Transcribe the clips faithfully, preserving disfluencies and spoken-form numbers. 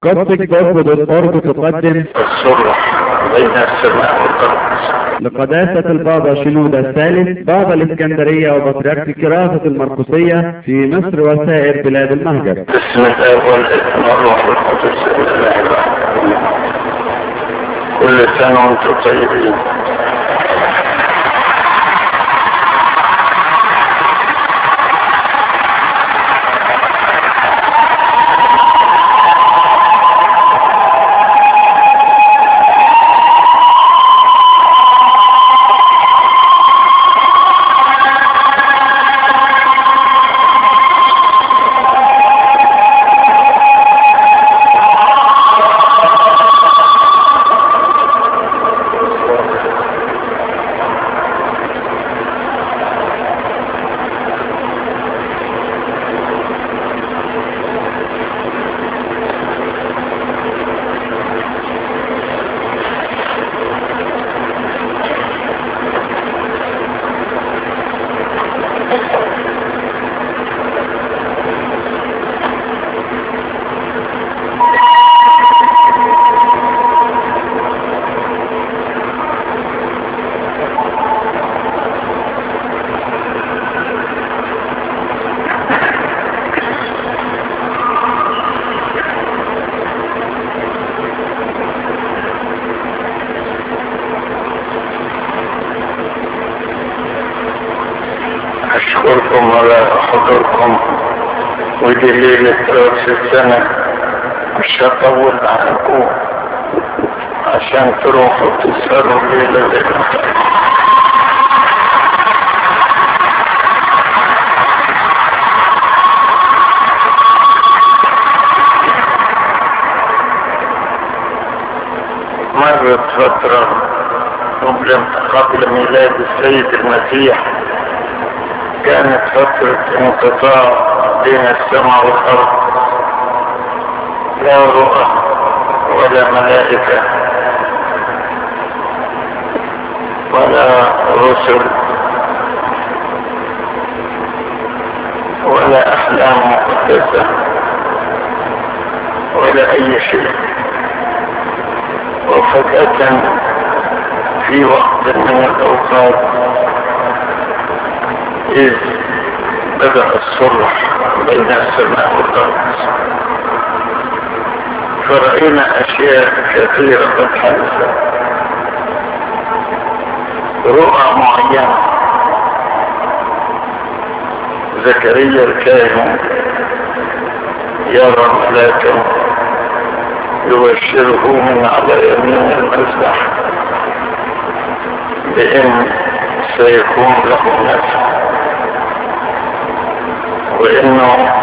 قصة جذب الأرض تقدم الصلح بين السماء والأرض لقداسة البابا شنودة الثالث بابا الإسكندرية وبطريرك كراسة المرقسية في مصر وسائر بلاد المهجر. بسم الله والابن والروح القدس الله الواحد. كل سنة وانتم طيبين. أشكركم على حضوركم ودي ليلة رأس السنة. مش هطول عنكم عشان تروحوا تسهروا ليلة ليلة. مرت فترة قبل قبل ميلاد السيد المسيح، كانت فترة انقطاع بين السماء والأرض، لا رؤى ولا ملائكة ولا رسل ولا أحلام مقدسة ولا أي شيء. وفجأة في وقت من الأوقات إذ بدأ الصلح بين السماء والأرض، فرأينا أشياء كثيرة قد حدثت. رؤى معينة، زكريا الكاهن يرى ملاكا يبشره من على يمين المسبح بأن سيكون له نفس، وإنه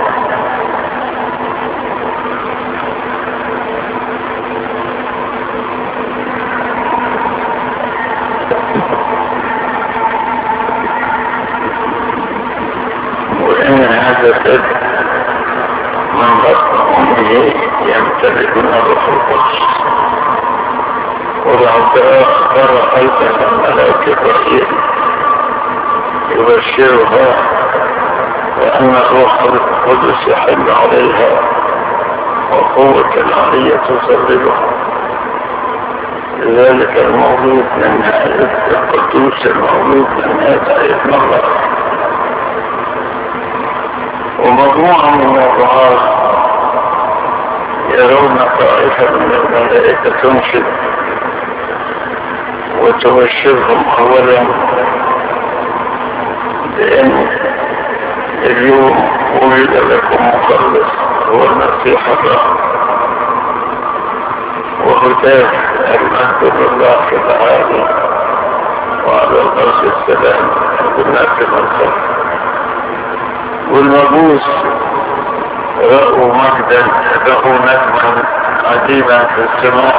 وإن هذا الابن من بطن أمه يمتلك من الروح القدس. وبعد ترى أيضا الملاك الرحيم يبشرها وأن الروح القدس يحل عليها وقوة العلية تسربها. لذلك المولود من هذا القدوس المولود من هذا ابن الله. ومجموعة من الرعاة يرون طائفة من الملائكة تنشد وتبشرهم أولا بأن اليوم ولد لكم مخلص هو المسيح الرب، وهداه المجد لله في العالي وعلى الأرض السلام بالناس المنصر. والمجوس رأوا مجدا، رأوا نجما عجيبا في السماء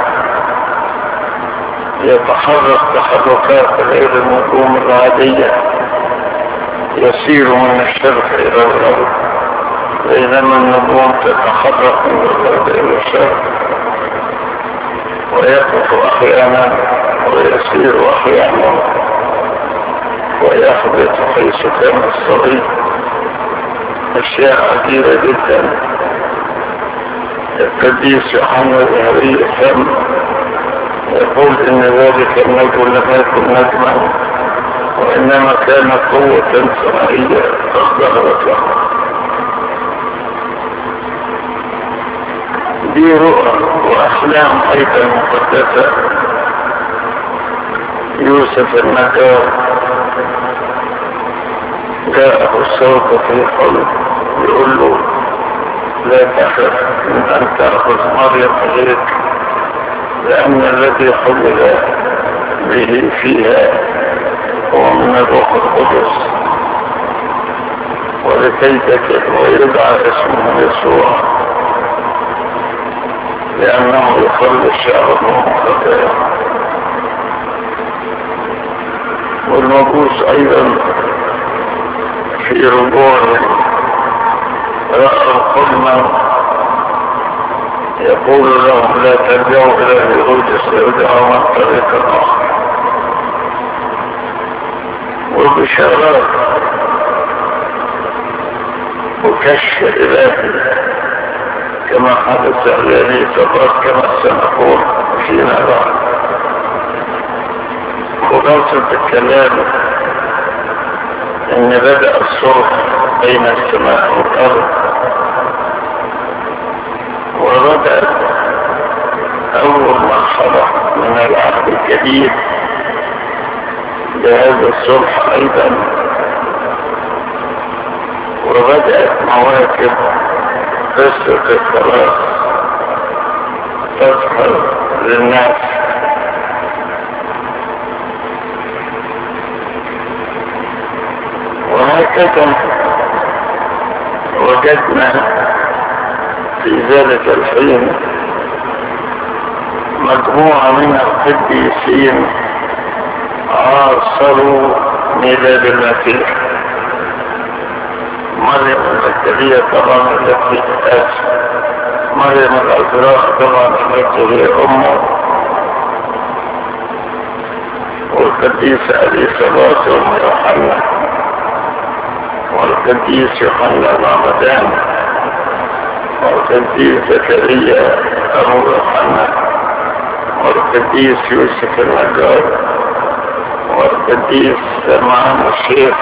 يتحرك تحركات غير النجوم العادية، يسير من الشرق إلى الغرب، بينما النجوم تتحرك من الغرب إلى الشرق، ويقف أحيانا ويسير أحيانا ويحدث حيث كان الصغير. أشياء عجيبة جدا القديس يوحنا الذهبي الفم يقول إن ذلك النجم لم يكن نجما وإنما كان قوة سمائية أصدرت له. دي رؤى وأحلام أيضا مقدسة. يوسف النجار جاءه الصوت في الحلم يقول له لا تخف من أن تأخذ مريم إليك لأن الذي حمل به فيها هو من الروح القدس ولكي تكن ويدعى اسمه يسوع لأنه يخلص شعبه من خطاياه. والمجوس أيضا في رجوع رأى حلما يقول لهم لا ترجعوا إلى اليهود سيرجعوا من طريق آخر. وبشارات وكشف إلهي كما حدث الذي تبارك كما سنقول فيما بعد. خلاصة الكلام ان بدأ الصوت بين السماء والارض وبدأ اول مرحلة من العهد الجديد بهذا الصلح ايضا. وبدأت مواكب قصة الخلاص تظهر للناس. وهكذا وجدنا في ذلك الحين مجموعة من القديسين عاصروا ميلاد المسيح. مريم المجدلية طبعا التي أسف مريم العذراء طبعا التي هي أمه، والقديسة إليصابات أم يوحنا، والقديس يوحنا المعمدان، والقديس زكريا أبو يوحنا، والقديس يوسف النجار، والقديس سمعان الشيخ،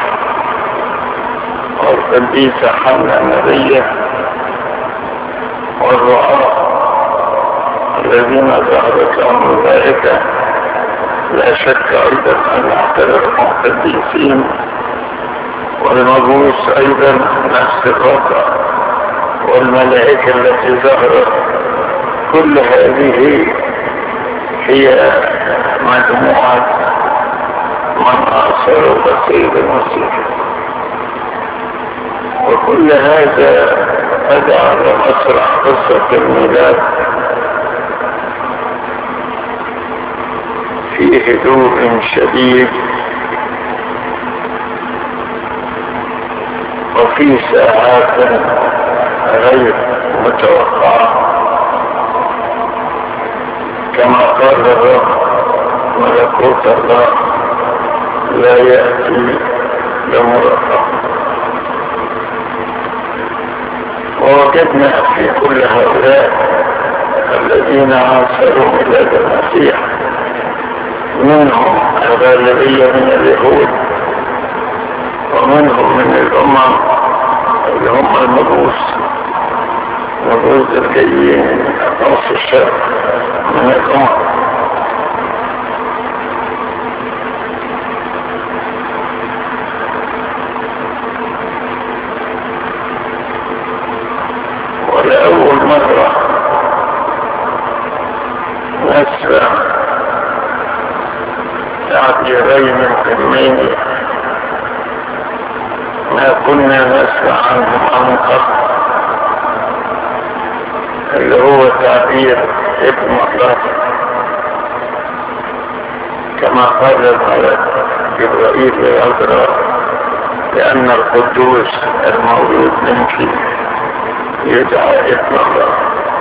والقديسة حنا النبية، والرعاة الذين ظهرت لهم الملائكة. لا شك أيضا أن اعتبرهم قديسين. والمجوس أيضا نفس الوضع، والملائكة التي ظهرت. كل هذه هي مجموعة من أعصر بسيط المسيح. وكل هذا أدعى على مسرح قصة الميلاد في هدوء شديد وفي ساعات غير متوقعة، كما قال الرب ملكوت الله لا يأتي بمرقب. ووجدنا في كل هؤلاء الذين عاصروا ميلاد المسيح منهم الغالبية من اليهود، ومنهم من الأمم اللي هم المجوس، المجوس الجايين من نص الشرق من الأمم. ولأول مرة نسمع تعبيرين مهمين ما كنا نسمع عنهم عن قبل، اللي هو تعبير ابن الله، كما قال الملك جبرائيل للعذراء لأن القدوس المولود منك يدعى ابن الله.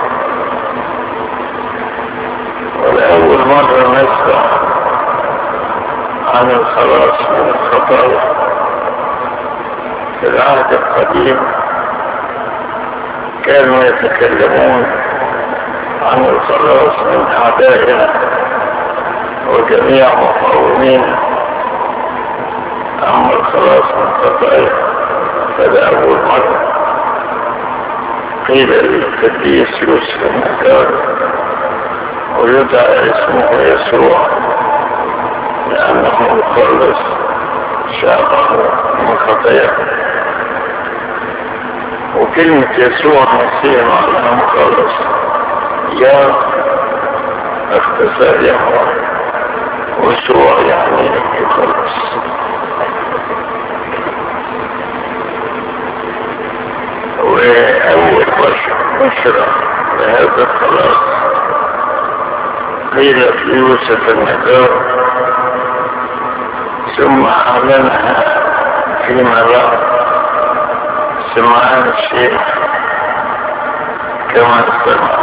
ولأول مرة نسمع عن الخلاص من الخطايا. في العهد القديم كانوا يتكلمون عن الخلاص من أعدائنا وجميع مقاومين. أما الخلاص من خطايا فده أول مرة قيل للقديس يوسف النجار ويدعى اسمه يسوع لأنه يخلص شعبه من خطاياهم. وكلمة يسوع مسيح معناها مخلص، يا اختصار يهوى، ويسوع يعني يخلص. وأول بشرى لهذا الخلاص قيل في يوسف النجار، ثم أعلنها فيما رأى سمعان الشيخ كما سمع.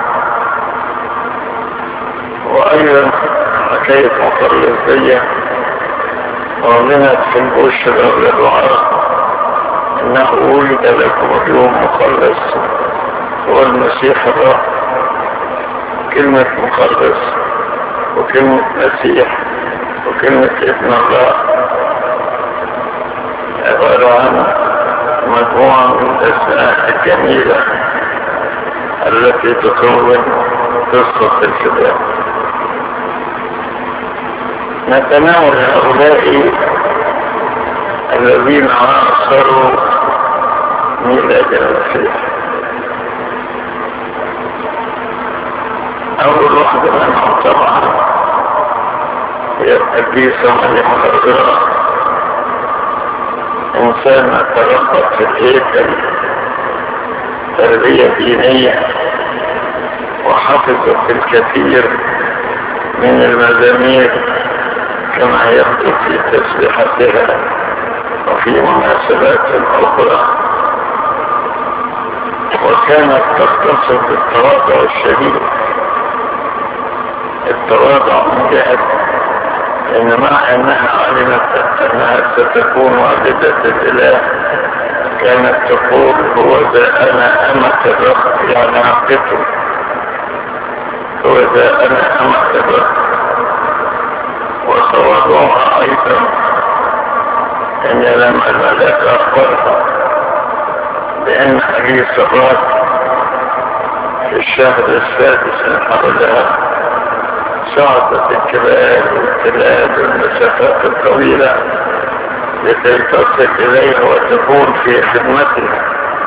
وأيضا حكاية مخلصية أعلنت في البشرى للرعاة إنه ولد لكم اليوم مخلص هو المسيح الرب. كلمة مخلص وكلمة مسيح وكلمة ابن الله عبارة عن مجموعة من الأسماء الجميلة التي تكون قصة الفداء. نتناول هؤلاء الذين عاصروا ميلاد المسيح. أول واحدة منهم طبعا هي القديسة مريم العذراء، إنسانة تربت في الهيكل تربية دينية وحفظت الكثير من المزامير كما يبدو في تسبيحتها وفي مناسبات أخرى، وكانت تتصف بالتواضع الشديد. التواضع من جهة إن مع أنها علمت أنها ستكون والدة الإله كانت تقول هو ذا أنا أمة الرب، يعني عقته هو ذا أنا أمة الرب. وتواضعها أيضا إن لما الملاك أخبرها بأن حديث الرب في الشهر السادس من حولها صعدت الجبال والتلال والمسافات الطويلة لكي تصل إليها وتكون في خدمتها.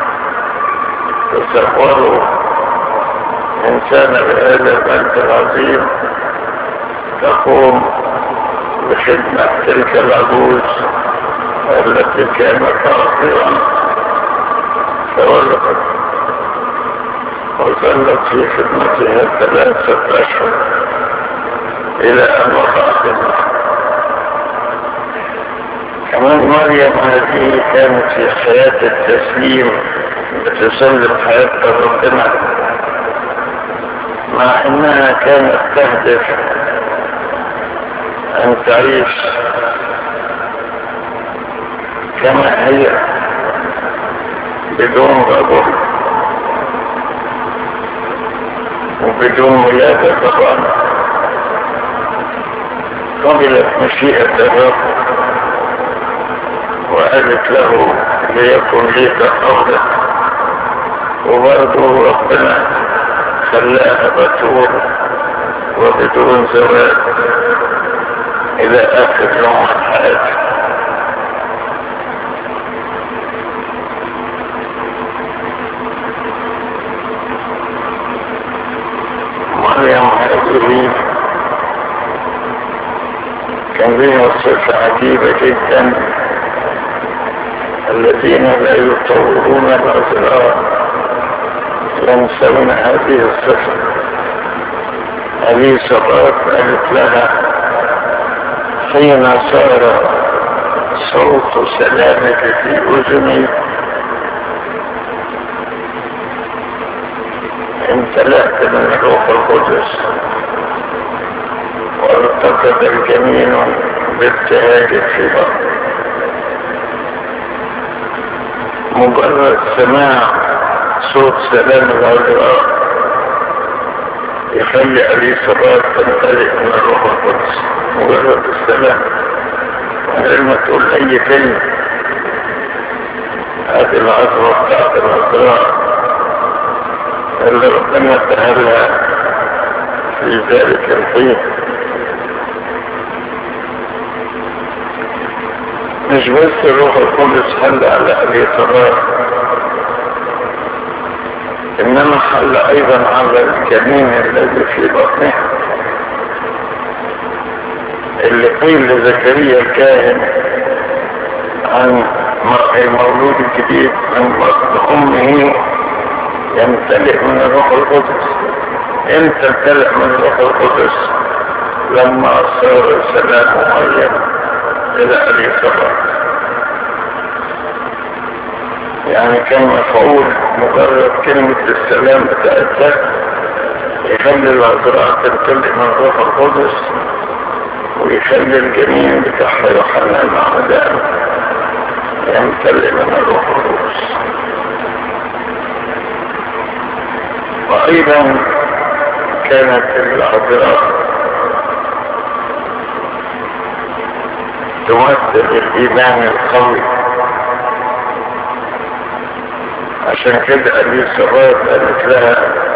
تصوروا إنسانة بهذا المجد العظيم تقوم بخدمة تلك العجوز التي كانت عاطلا تولقت وظلت في خدمتها ثلاثة أشهر إلى أن وقعت. كمان مريم هذه كانت في حياة التسليم بتسلم حياتها ربنا، مع أنها كانت تهدف أن تعيش كما هي بدون رجل وبدون ولادة. طبعا قبلت مشيئة الرب وقالت له ليكن ليك قولك، وبرضه ربنا خلاها بتول وبدون زواج إلى آخر يوم من حياتها. مريم هذه كان لها صفة عجيبة جدا، الذين لا يطورون الأزرار ينسون هذه الصفة. هذه صفات قالت لها حين صار صوت سلامك في أذني امتلأت من الروح القدس وارتقد الجميع بابتهاج في بطني. مجرد سماع صوت سلام العذراء يخلي اليصابات تمتلئ من الروح القدس مجرد السلام من غير ما تقول اي كلمة. هذه العذراء بتاعت العذراء اللي ربنا اداها في ذلك الحين مش بس الروح القدس حل على اليصابات، انما حل ايضا على الجنين الذي في بطنها، اللي قيل لزكريا الكاهن عن المولود الجديد من بطن امه يمتلئ من الروح القدس. امتى امتلئ من الروح القدس؟ لما صار سلام مريم الى اليصابات. يعني كان مفعول مجرد كلمة السلام بتاعتها يخلي العذراء تمتلئ من الروح القدس ويخلي الجنين بتاعها يوحنا المعمدان يمتلئ من الروح القدس. وايضا كانت العذراء تمثل الايمان القوي، عشان كده اليصابات قالت لها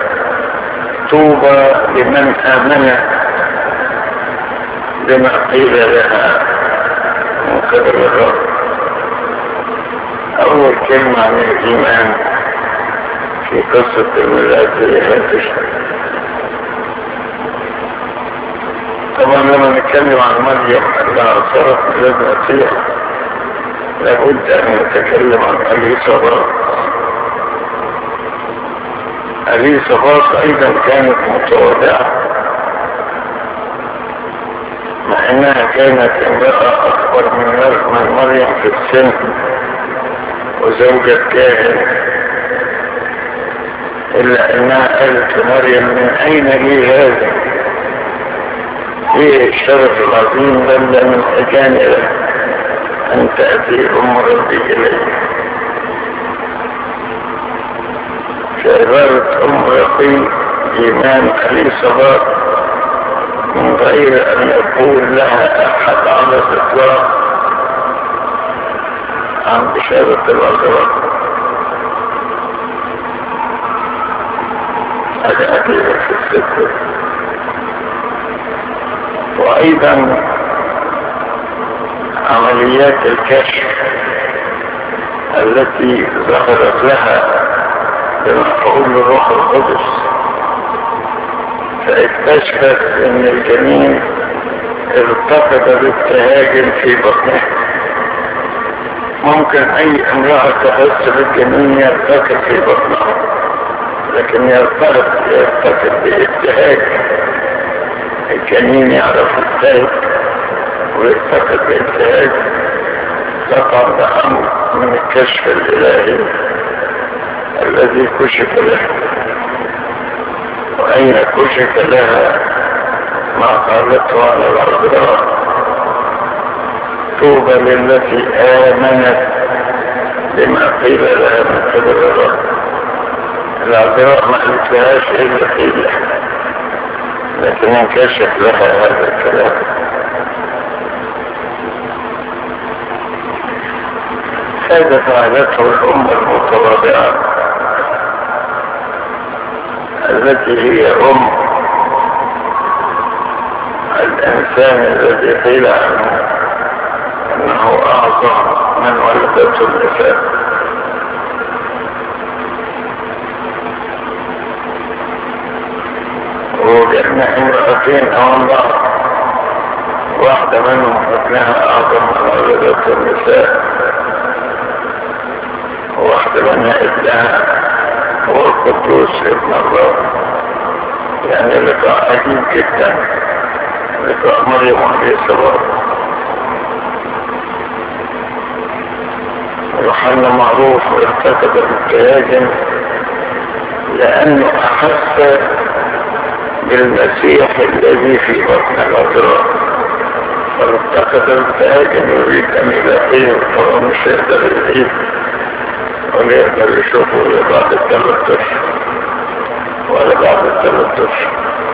طوبى لمن آمن بما قيل لها من قبل الرب. أول كلمة عن الإيمان في قصة الميلاد هي طبعا لما نتكلم عن مريم أنها صارت ميلاد مسيح لابد أن نتكلم عن اليصابات. اليصابات أيضا كانت متواضعة، مع أنها كانت امرأة أكبر من مريم في السن وزوجة كاهن، إلا أنها قالت لمريم من أين لي هذا؟ ايه الشرف العظيم بل من أجانب أن تأتي أم ربي إليه. في عبارة أم ربي إيمان اليصابات من غير أن يقول لها أحد على الإطلاق عن بشارة العذراء. هذا أكيد في السكر. وأيضا عمليات الكشف التي ظهرت لها بمفعول الروح القدس، فاكتشفت ان الجنين ارتقد بابتهاج في بطنه. ممكن اي امرأة تحس بالجنين يرتقد في بطنها، لكن يرتقد يرتقد بابتهاج. الجنين يعرف الابتهاج ويرتقد بابتهاج. طبعا ده امر من الكشف الالهي الذي كشف له. وأين كشف لها ما قالته على العذراء طوبى للتي آمنت بما قيل لها من قبل الرب. العذراء ما قلتلهاش إلا قيل، لكن انكشف لها هذا الكلام. هذا فعلته الأمة المتواضعة التي هي أم الإنسان الذي قيل عنه أنه أعظم من ولدته النساء. وجدن امرأتين أو الله، واحدة منهم ابنها أعظم من ولدته النساء، وواحدة منها ابنها هو القدوس ابن الله. يعني لقاء عجيب جدا، لقاء مريم واليصابات. يوحنا معروف ارتكب ابتهاجا لأنه أحس بالمسيح الذي في بطن العذراء، فارتكب ابتهاجا يريد أن يلاقيه، فهو مش يقدر يلاقيه ولا يقدر يشوفه ولا بعد الثلاث اشهر ولا بعد الثلاث اشهر.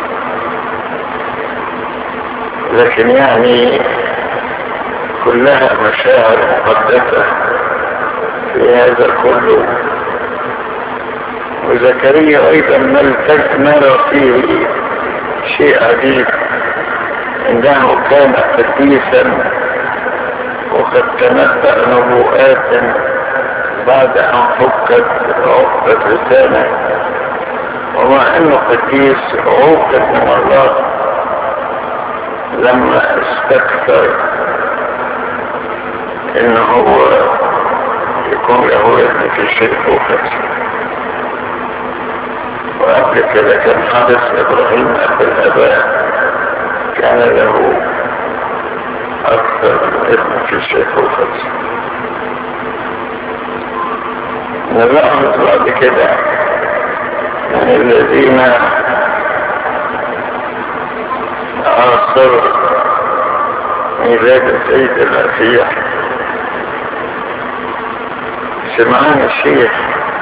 لكن يعني كلها مشاعر مقدسة في هذا كله. وزكريا ايضا نرى فيه شيء عجيب، انه كان قديسا وقد تنبأ نبوءات بعد ان فكت عقدة لسانه، ومع انه قديس عوقب من الله لما استكثر انه هو يكون له ابن في شيء فوقت. وقبل كده كان حدث ابراهيم ابو الاباء كان له اكثر ابن في شيء فوقت. نلاحظ بعد كده من الذين عاصروا ميلاد السيد المسيح سمعان الشيخ.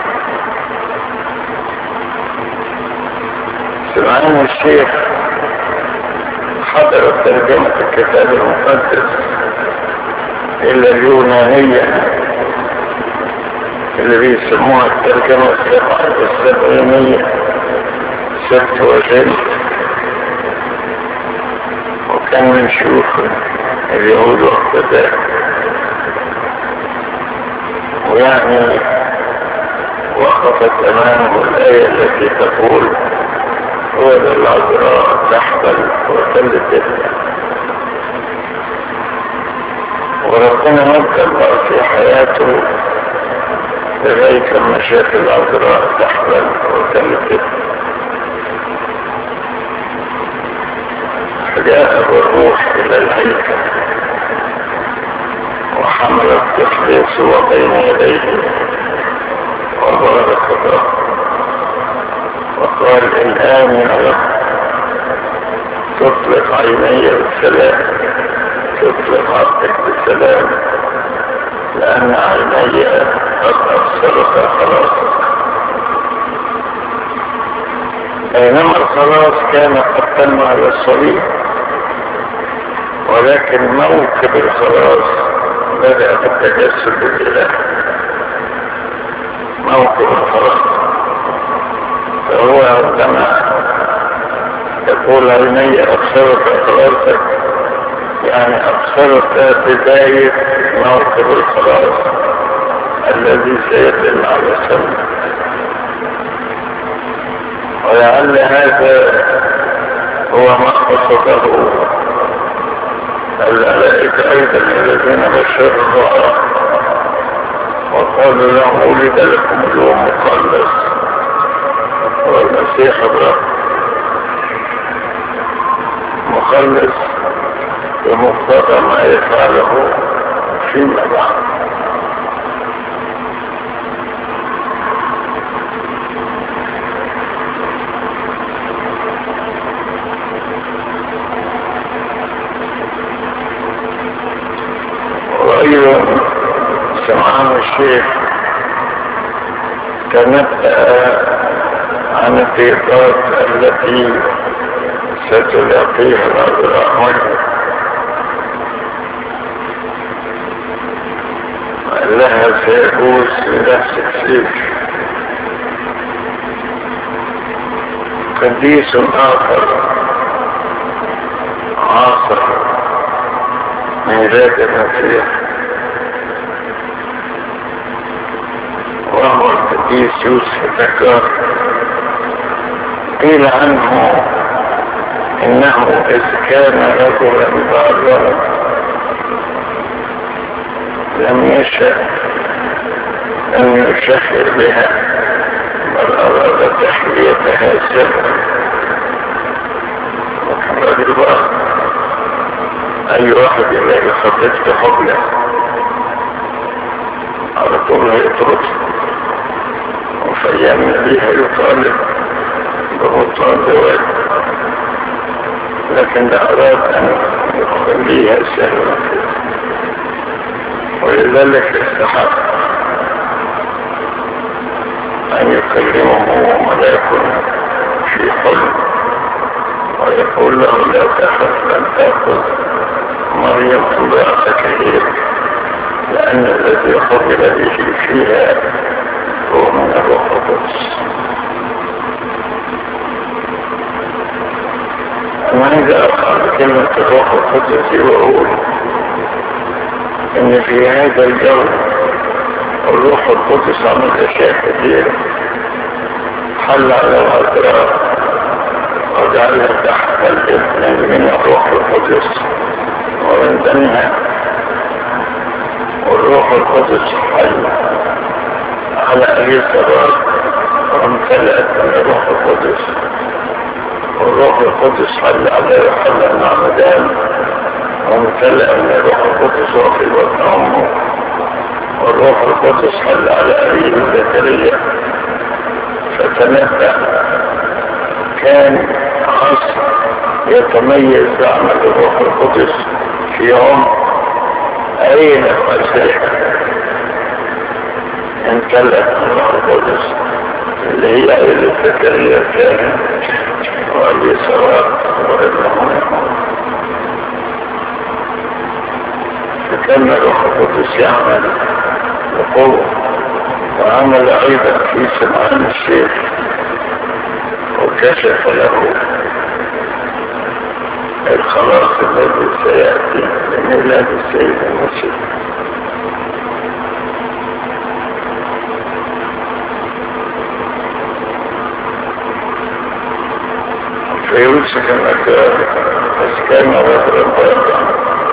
سمعان الشيخ حضر ترجمة الكتاب المقدس إلى اليونانية اللي بيسموها الترجمة السبعينية سبت وجن، وكان من شيوخ اليهود واقتداء. ويعني وقفت أمامه الآية التي تقول هو العذراء تحمل وتلد ابنها. وربنا مد الله في حياته لغاية لما شاف العذراء تحمل وتلد ابنها، فجاء الروح إلى الهيكل وحمل الطفل يسوع بين يديه وبارك الله وقال الآن يا رب تطلق عيني بالسلام، تطلق عبدك بالسلام، لأن عيني قد أبصرت خلاصك. بينما الخلاص كان قد تم على الصليب، ولكن موكب الخلاص بدأ بالتجسد الإلهي. موكب الخلاص فهو عندما يقول عيني أبصرت خلاصك يعني أبصرت بداية موكب الخلاص الذي سيتم على السماء. ولعل هذا هو ما قصده الملائكة أيضا الذين بشروا الرؤى وقالوا لهم ولد لكم اليوم مخلص والمسيح الرب، مخلص بمقتضى ما يفعله فيما بعد. وأيضا سمعان الشيخ تنبأ عن الضيقات التي ستلاقيها العذراء مريم، لها سيفوز بنفس السيف. قديس آخر عاصر ميلاد المسيح وهو القديس يوسف النجار. قيل عنه انه اذ كان رجلا بارا لم يشأ ان يشهر بها بل اراد تحليتها سرا. وكان رجل بار، اي واحد يلاقي خطيبته حبلة على طول هيطردها وفيام بيها يطالب ببطلان زواج، لكن ده اراد ان يخليها سرا، ولذلك استحق ان يكلمه ملاك في حلم يقول له لا تخف أن تأخذ مريم امرأتك إليك لأن الذي قبل به فيها هو من الروح القدس. وإذا أخذ كلمة الروح القدس وأقول إن في هذا الجو الروح القدس عمل أشياء كثيرة، حل على الأطراف وجعلها تحت الإثنين من الروح القدس ومن ضمنها، والروح القدس حل على اليسار وامتلأت من الروح القدس، والروح القدس حل على يوحنا المعمدان وامتلأ من الروح القدس وفي بطن أمه، والروح القدس حل على أبيه زكريا فتنبأ. كان عصر يتميز بعمل الروح القدس في يوم أين المسيح امتلأت من الروح القدس اللي هي عائلة زكريا كان واليسار وابنه، فكان الروح القدس يعمل بقوة. وعمل أيضا في سمعان الشيخ وكشف له الخلاص الذي سيأتي لميلاد السيد المسيح. فيوسف المكار كان رجلا بارا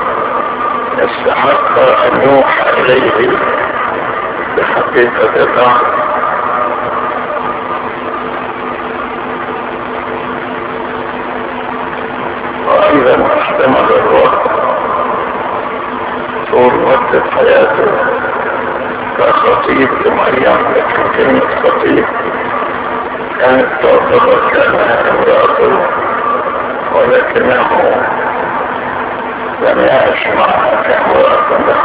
يستحق أن يوحى إليه بحقيقة الله، وأيضا احتمل الروح طول مدة حياته كخطيب لمريم، لكن كلمة خطيب كانت تعتبر كانها امرأته ولكنه لم يعش معها كامرأة له.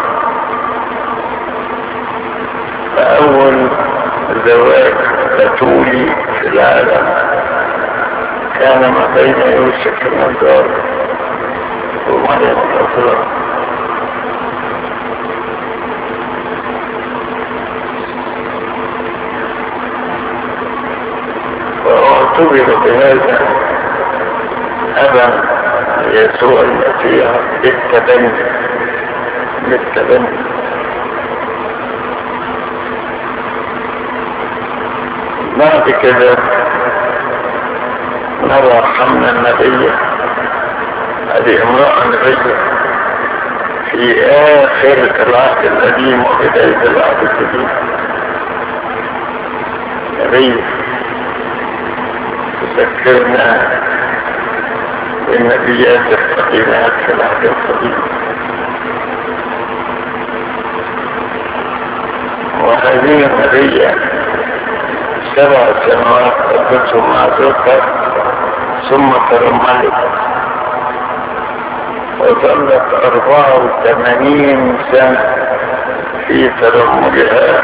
فأول زواج بتولي في العالم كان ما بين يوسف النجار ومريم العذراء. واعتبر بهذا أبا يسوع المسيح بالتبني بالتبني بعد كده نرى حمنا النبي، هذه امرأة نبية في آخر العهد القديم وبداية العهد الجديد، نبي تذكرنا بالنبيات القديمات في العهد القديم. وهذه النبية سبع سنوات قضتهم مع زوجها ثم ترملت وظلت أربعة وثمانين سنة في ترملها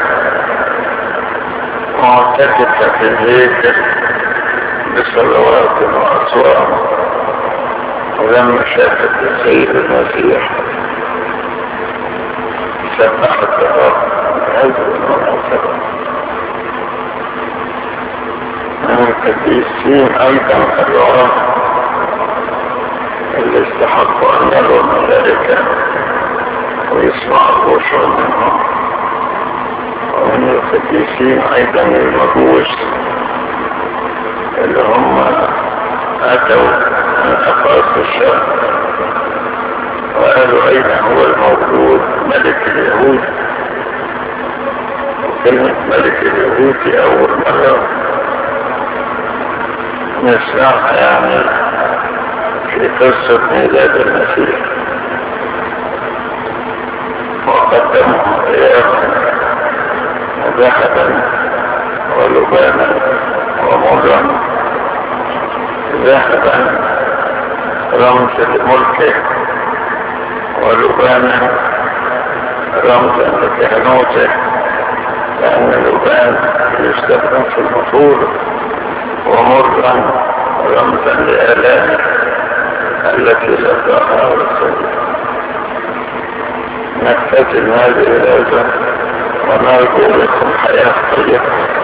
معتكفة في الهيكل بصلوات وأصوات. ولما شافت السيد المسيح سبحت الرب بهذه المناسبة. من القديسين أيضا الرعاة اللي استحقوا أن يروا الملائكة ويسمعوا البشر منهم، ومن القديسين أيضا المجوس اللي هم أتوا من أقاصي الشام وقالوا أين هو المولود ملك اليهود. وكلمة ملك اليهود في أول مرة نسمعها يعني في قصة ميلاد المسيح. وقدمهم قياما وذهبا ولبانا ومرا. ذهبا رمز لملكه ولبانا رمزا لكهنوته، لأن اللبان يستخدم في البخور، ومرا رمزا لآلام التي لقاها رسول. نختتم هذه الآية ونرجو لكم حياة طيبة.